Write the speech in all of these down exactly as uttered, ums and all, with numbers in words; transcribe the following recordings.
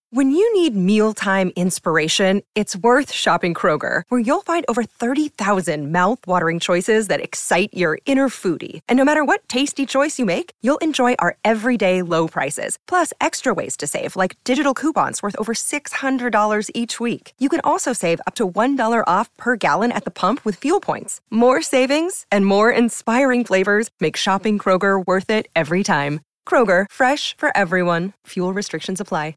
When you need mealtime inspiration, it's worth shopping Kroger, where you'll find over thirty thousand mouth-watering choices that excite your inner foodie. And no matter what tasty choice you make, you'll enjoy our everyday low prices, plus extra ways to save, like digital coupons worth over six hundred dollars each week. You can also save up to one dollar off per gallon at the pump with fuel points. More savings and more inspiring flavors make shopping Kroger worth it every time. Kroger, fresh for everyone. Fuel restrictions apply.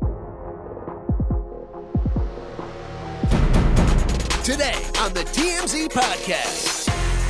Today on the T M Z Podcast.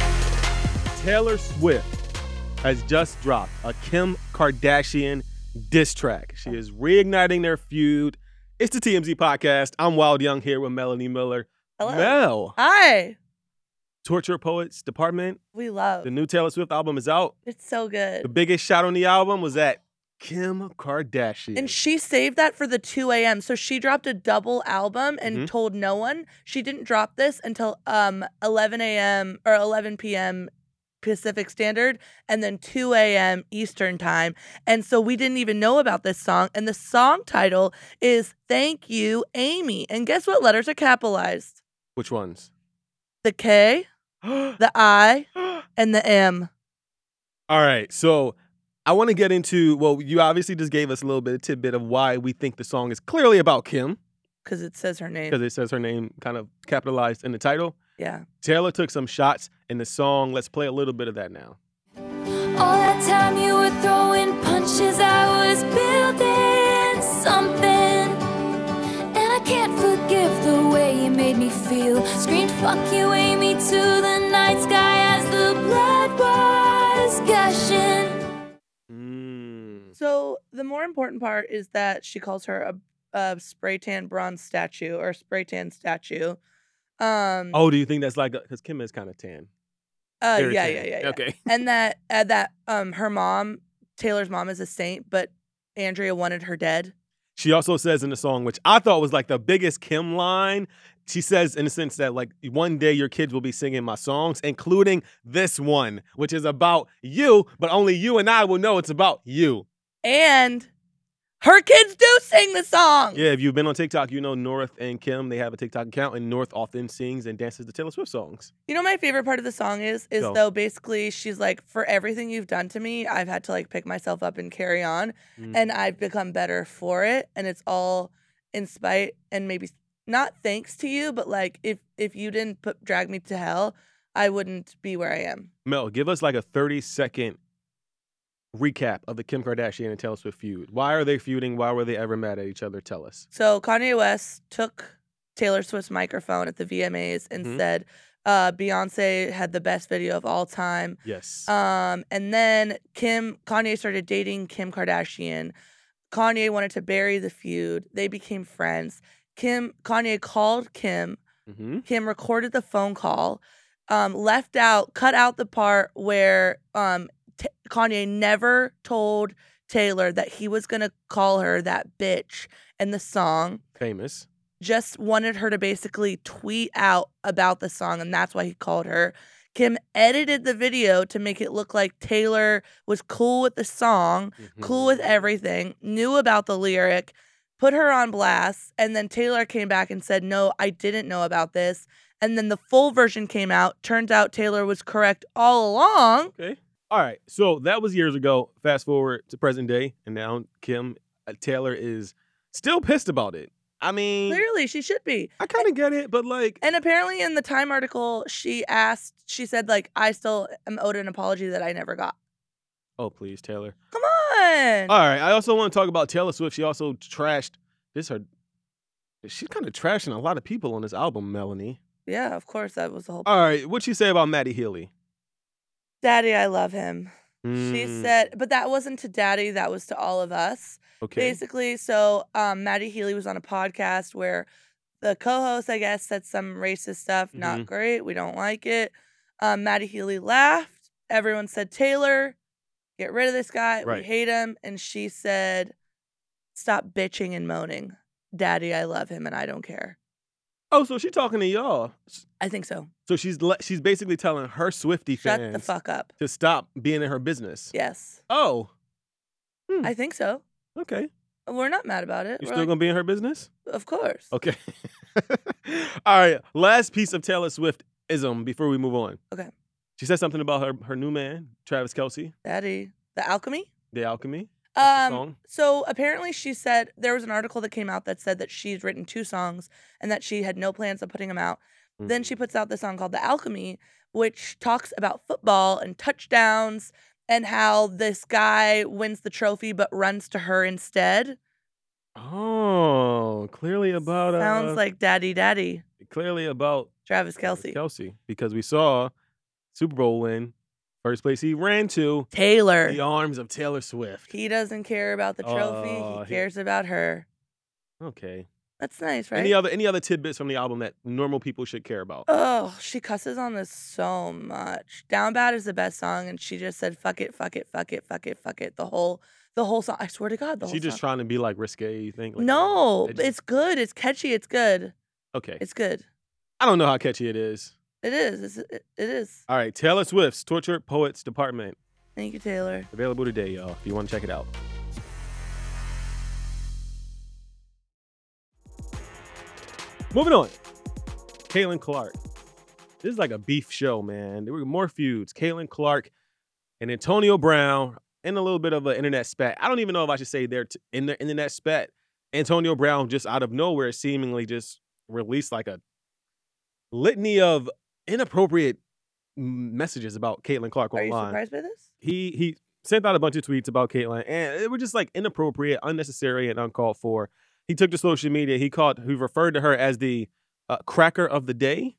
Taylor Swift has just dropped a Kim Kardashian diss track. She is reigniting their feud. It's the T M Z Podcast. I'm Wild Young here with Melanie Miller. Hello. Mel. Hi. Torture Poets Department. We love. The new Taylor Swift album is out. It's so good. The biggest shot on the album was at Kim Kardashian. And she saved that for the two a.m. So she dropped a double album and Mhm. told no one. She didn't drop this until um eleven a.m. or eleven p.m. Pacific Standard and then two a.m. Eastern Time. And so we didn't even know about this song. And the song title is Thank You, Amy. And guess what letters are capitalized? Which ones? The K, the I, and the M. All right, so I want to get into, well, you obviously just gave us a little bit of tidbit of why we think the song is clearly about Kim, Because it says her name. because it says her name kind of capitalized in the title. Yeah. Taylor took some shots in the song. Let's play a little bit of that now. All that time you were throwing punches, I was building something. And I can't forgive the way you made me feel. Screamed, fuck you, Amy, to the night sky as the blood was gushing. Mm. So the more important part is that she calls her a, a spray tan bronze statue or spray tan statue. Um, Oh, do you think that's like, because Kim is kind of tan? uh, Very yeah, tan. yeah, yeah, yeah. Okay. And that uh, that um her mom, Taylor's mom, is a saint, but Andrea wanted her dead. She also says in the song, which I thought was like the biggest Kim line, she says in the sense that like one day your kids will be singing my songs, including this one, which is about you, but only you and I will know it's about you. And her kids do sing the song. Yeah, if you've been on TikTok, you know North and Kim, they have a TikTok account, and North often sings and dances to Taylor Swift songs. You know what my favorite part of the song is? Is Go. though basically she's like, for everything you've done to me, I've had to like pick myself up and carry on. Mm. And I've become better for it. And it's all in spite and maybe not thanks to you, but like if if you didn't put drag me to hell, I wouldn't be where I am. Mel, give us like a thirty second recap of the Kim Kardashian and Taylor Swift feud. Why are they feuding? Why were they ever mad at each other? Tell us. So Kanye West took Taylor Swift's microphone at the V M As and Mhm. said, uh, Beyonce had the best video of all time. Yes. Um, and then Kim Kanye started dating Kim Kardashian. Kanye wanted to bury the feud. They became friends. Kim Kanye called Kim. mm-hmm. Kim recorded the phone call. Um, left out, cut out the part where um T- Kanye never told Taylor that he was gonna call her that bitch in the song. Famous. Just wanted her to basically tweet out about the song, and that's why he called her. Kim edited the video to make it look like Taylor was cool with the song, cool with everything, knew about the lyric, put her on blast, and then Taylor came back and said, no, I didn't know about this. And then the full version came out. Turns out Taylor was correct all along. Okay. All right. So that was years ago. Fast forward to present day, and now Kim uh, Taylor is still pissed about it. I mean, Clearly, she should be. I kind of get it, but like, And apparently in the Time article, she asked, she said, like, I still am owed an apology that I never got. oh please, Taylor. Come on. All right. I also want to talk about Taylor Swift. She also trashed this. Her, she's kind of trashing a lot of people on this album, Melanie. Yeah, of course, that was the whole All right. What'd she say about Maddie Healy? Daddy, I love him. She Mm, said, but that wasn't to Daddy, that was to all of us. okay. Basically, so um, Maddie Healy was on a podcast where the co-host, I guess, said some racist stuff. Not Mhm. great. We don't like it. Um, Maddie Healy laughed. Everyone said, Taylor, get rid of this guy. Right. We hate him. And she said, stop bitching and moaning. Daddy, I love him and I don't care. Oh, so she's talking to y'all. I think so. So she's le- she's basically telling her Swiftie Shut fans the fuck up. to stop being in her business. Yes. Oh, I think so. okay. We're not mad about it. You We're still like, gonna be in her business? of course. Okay. All right. Last piece of Taylor Swift ism before we move on. Okay. She said something about her her new man, Travis Kelce, Daddy. The Alchemy? The Alchemy. That's the Um, song. so apparently she said there was an article that came out that said that she's written two songs and that she had no plans of putting them out. Then she puts out this song called The Alchemy, which talks about football and touchdowns and how this guy wins the trophy but runs to her instead. Oh, clearly about uh, Sounds like Daddy Daddy, clearly about Travis Kelce. Kelce, because we saw Super Bowl win, first place he ran to, Taylor. the arms of Taylor Swift. He doesn't care about the trophy. Oh, he he- cares about her. Okay. That's nice, right? Any other any other tidbits from the album that normal people should care about? Oh, she cusses on this so much. Down Bad is the best song, and she just said "fuck it, fuck it, fuck it, fuck it, fuck it." The whole, the whole song. I swear to God, the whole She just song. trying to be like risque, you think? Like, no, edgy? it's good. It's catchy. It's good. Okay. It's good. I don't know how catchy it is. It is. It's, it, it is. All right, Taylor Swift's Tortured Poets Department. Thank you, Taylor. Available today, y'all, if you want to check it out. Moving on. Caitlin Clark. This is like a beef show, man. There were more feuds. Caitlin Clark and Antonio Brown in a little bit of an internet spat. I don't even know if I should say they're t- in the internet spat. Antonio Brown just out of nowhere seemingly just released like a litany of inappropriate m- messages about Caitlin Clark Are you online. surprised by this? He he sent out a bunch of tweets about Caitlyn, and they were just like inappropriate, unnecessary, and uncalled for. He took to social media. He called, he referred to her as the uh, cracker of the day.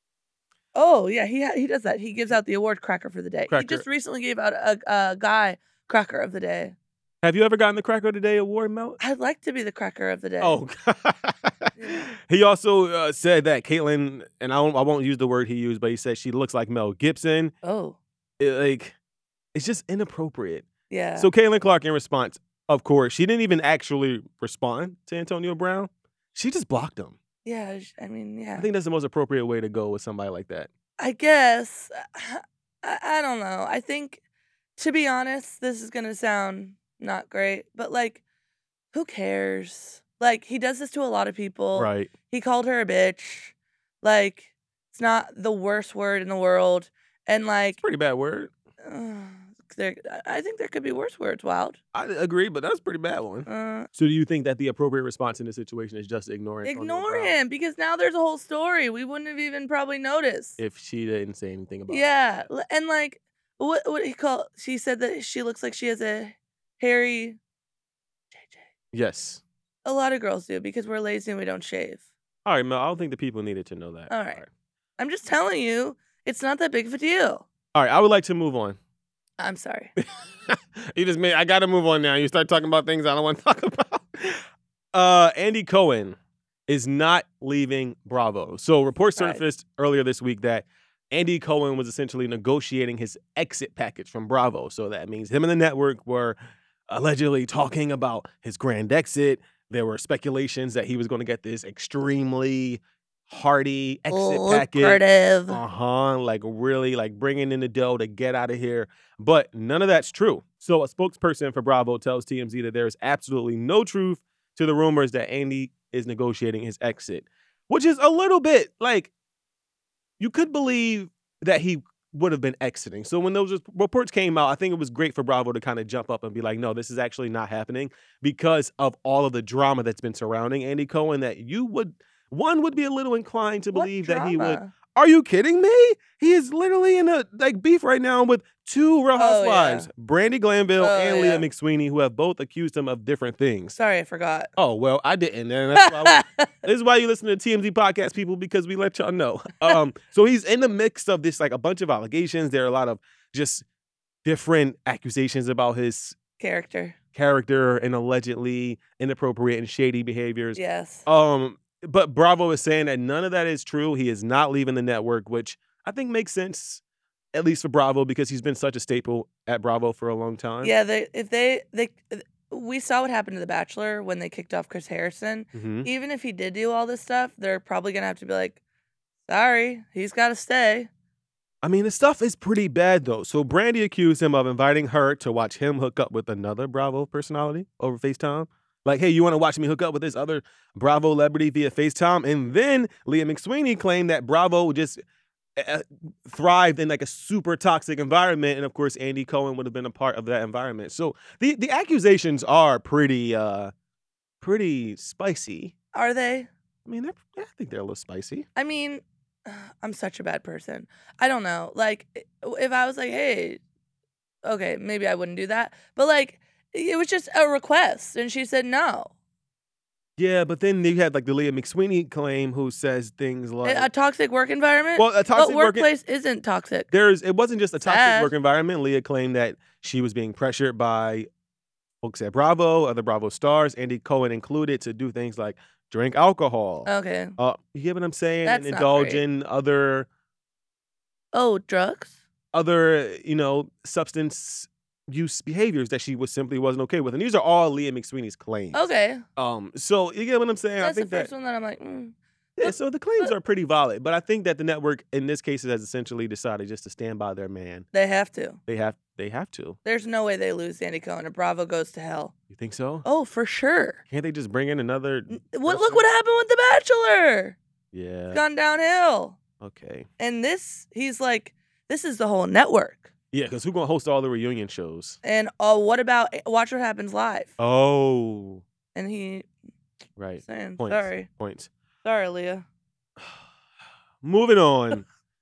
Oh yeah, he ha- he does that. He gives out the award cracker for the day. He Cracker. just recently gave out a, a guy cracker of the day. Have you ever gotten the cracker of the day award, Mel? I'd like to be the cracker of the day. Oh, Yeah. he also uh, said that Caitlyn, and I won't, I won't use the word he used, but he said she looks like Mel Gibson. Oh It, like, it's just inappropriate. yeah. So Caitlin Clark, in response, of course, she didn't even actually respond to Antonio Brown. She just blocked him. yeah. sh- I mean, yeah. I think that's the most appropriate way to go with somebody like that. I guess. I, I don't know. I think, to be honest, this is gonna sound not great, but like, who cares? Like, he does this to a lot of people. Right. He called her a bitch. Like, it's not the worst word in the world. And like, Pretty bad word. uh, there, I think there could be worse words. Wild. I agree, but that's a pretty bad one. Uh, So do you think that the appropriate response in this situation is just ignoring Antonio ignore Brown him because now there's a whole story. We wouldn't have even probably noticed. if she didn't say anything about it? Yeah, l- and like what what he called? She said that she looks like she has a hairy. J J. Yes. A lot of girls do because we're lazy and we don't shave. All right, Mel, I don't think the people needed to know that. All right. I'm just telling you, it's not that big of a deal. All right, I would like to move on. I'm sorry. You just made, I got to move on now. You start talking about things I don't want to talk about. Uh, Andy Cohen is not leaving Bravo. So reports Right. surfaced earlier this week that Andy Cohen was essentially negotiating his exit package from Bravo. So that means him and the network were allegedly talking about his grand exit. There were speculations that he was going to get this extremely hearty exit package. Lucrative. Uh-huh. Like really like bringing in the dough to get out of here. But none of that's true. So a spokesperson for Bravo tells T M Z that there is absolutely no truth to the rumors that Andy is negotiating his exit, which is a little bit like you could believe that he would have been exiting. So when those reports came out, I think it was great for Bravo to kind of jump up and be like, no, this is actually not happening because of all of the drama that's been surrounding Andy Cohen, that you would, one would be a little inclined to What believe that he would. drama? Are you kidding me? He is literally in a like beef right now with two Real Oh, yeah. Housewives, Brandy Glanville Oh, and yeah. Leah McSweeney, who have both accused him of different things. Sorry, I forgot. Oh, well, I didn't. And that's why we- this is why you listen to T M Z podcast, people, because we let y'all know. Um, so he's in the mix of this, like a bunch of allegations. There are a lot of just different accusations about his Character. character and allegedly inappropriate and shady behaviors. Yes. Um, but Bravo is saying that none of that is true. He is not leaving the network, which I think makes sense, at least for Bravo, because he's been such a staple at Bravo for a long time. Yeah, they if they they we saw what happened to The Bachelor when they kicked off Chris Harrison. hmm Even if he did do all this stuff, they're probably gonna have to be like, sorry, he's got to stay. I mean, the stuff is pretty bad, though. So Brandy accused him of inviting her to watch him hook up with another Bravo personality over FaceTime. Like, hey, you want to watch me hook up with this other Bravo celebrity via FaceTime? And then Leah McSweeney claimed that Bravo just uh, thrived in like a super toxic environment. And of course, Andy Cohen would have been a part of that environment. So the, the accusations are pretty, uh, pretty spicy. Are they? I mean, I think they're a little spicy. I mean, I'm such a bad person. I don't know. Like, if I was like, hey, okay, maybe I wouldn't do that. But like, it was just a request, and she said no. Yeah, but then you had like the Leah McSweeney claim, who says things like a, a toxic work environment. Well, a toxic but workplace work isn't toxic. There's it wasn't just a toxic Sad. work environment. Leah claimed that she was being pressured by folks at Bravo, other Bravo stars, Andy Cohen included, to do things like drink alcohol. Okay. Uh, you get what I'm saying? That's and not indulge great. in other Oh, drugs? other, you know, substance use behaviors that she was simply wasn't okay with. And these are all Leah McSweeney's claims. Okay. Um, so you get what I'm saying? That's I think the first that one that I'm like, mm. yeah, so the claims but- are pretty valid. But I think that the network in this case has essentially decided just to stand by their man. They have to. They have they have to. There's no way they lose Andy Cohen or Bravo goes to hell. You think so? Oh, for sure. Can't they just bring in another What? person? Look what happened with The Bachelor. Yeah. It's gone downhill. Okay. And this, he's like, this is the whole network. Yeah, because who's gonna host all the reunion shows? And oh, what about Watch What Happens Live? Oh. And he Right. saying, Points. sorry, Points. sorry, Leah. Moving on.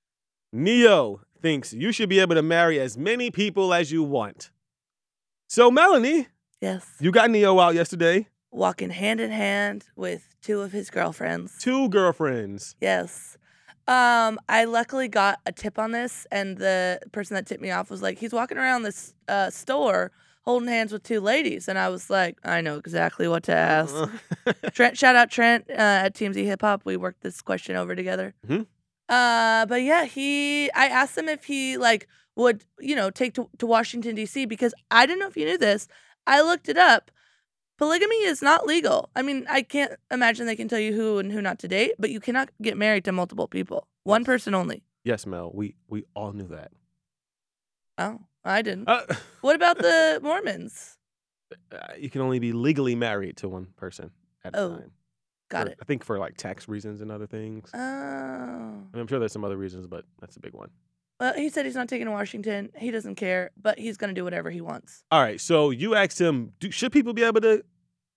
Neo thinks you should be able to marry as many people as you want. So, Melanie, Yes. you got Neo out yesterday. Walking hand in hand with two of his girlfriends. Two girlfriends. Yes. Um, I luckily got a tip on this, and the person that tipped me off was like, he's walking around this uh, store holding hands with two ladies. And I was like, I know exactly what to ask. Trent, shout out Trent uh, at T M Z Hip Hop. We worked this question over together. Mhm. Uh, but yeah, he, I asked him if he like would, you know, take to, to Washington, D C because I didn't know if you knew this. I looked it up. Polygamy is not legal. I mean, I can't imagine they can tell you who and who not to date, but you cannot get married to multiple people. One person only. Yes, Mel. We we all knew that. Oh, I didn't. Uh, What about the Mormons? you can only be legally married to one person at a Oh, time. Got For- it. I think for like tax reasons and other things. Oh. I mean, I'm sure there's some other reasons, but that's a big one. Well, he said he's not taking to Washington. He doesn't care, but he's going to do whatever he wants. All right. So you asked him, do, should people be able to?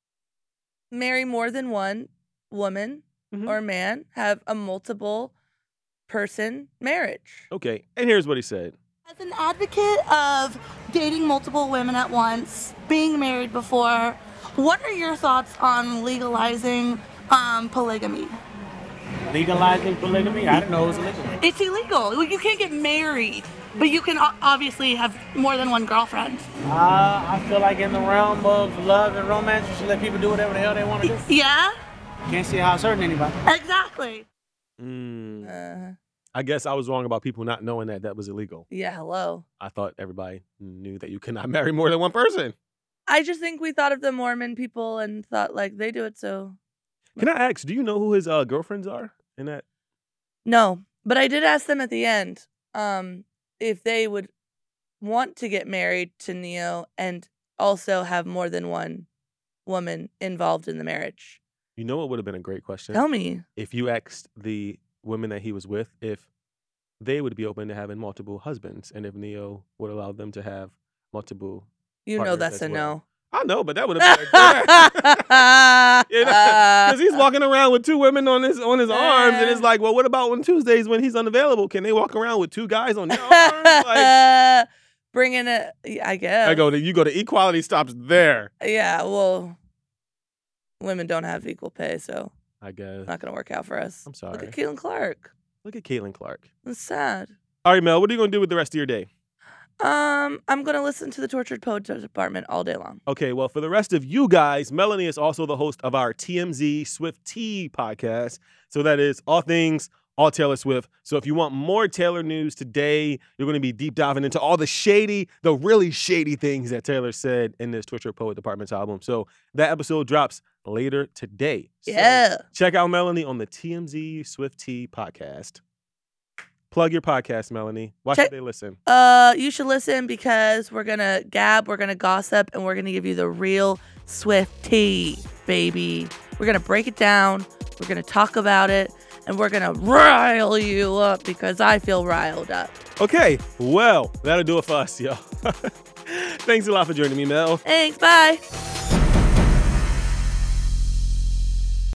Marry more than one woman Mhm. or man, have a multiple person marriage. Okay. And here's what he said. As an advocate of dating multiple women at once, being married before, what are your thoughts on legalizing um, polygamy? Legalizing polygamy? I didn't know it was illegal. It's illegal. Well, you can't get married, but you can o- obviously have more than one girlfriend. Uh, I feel like in the realm of love and romance, you should let people do whatever the hell they want to do. Yeah, Can't see how it's hurting anybody. exactly. Mm, Uh, I guess I was wrong about people not knowing that that was illegal. yeah, hello. I thought everybody knew that you cannot marry more than one person. I just think we thought of the Mormon people and thought like they do it, so Can I ask, do you know who his uh, girlfriends are in that? no. But I did ask them at the end um, if they would want to get married to Neo and also have more than one woman involved in the marriage. You know what would have been a great question? Tell me. If you asked the women that he was with if they would be open to having multiple husbands and if Neo would allow them to have multiple. You know partners that's as a well. no. I know, but that would have been like, yeah. You know, because he's walking around with two women on his on his arms, and it's like, well, what about on Tuesdays when he's unavailable? Can they walk around with two guys on their arms? Like, Bringing it, I guess. I go to you go to equality stops there. Yeah, well, women don't have equal pay, so I guess. it's not going to work out for us. I'm sorry. Look at Caitlin Clark. Look at Caitlin Clark. It's sad. All right, Mel, what are you gonna do with the rest of your day? Um, I'm going to listen to the Tortured Poet Department all day long. Okay, well, for the rest of you guys, Melanie is also the host of our T M Z Swift Tea podcast. So that is all things, all Taylor Swift. So if you want more Taylor news today, you're going to be deep diving into all the shady, the really shady things that Taylor said in this Tortured Poet Department's album. So that episode drops later today. So Yeah. check out Melanie on the T M Z Swift Tea podcast. Plug your podcast, Melanie. Why Check- should they listen? Uh, you should listen because we're gonna gab, we're gonna gossip, and we're gonna give you the real Swift tea, baby. We're gonna break it down. We're gonna talk about it, and we're gonna rile you up because I feel riled up. Okay, well, that'll do it for us, yo. Thanks a lot for joining me, Mel. Thanks. Bye.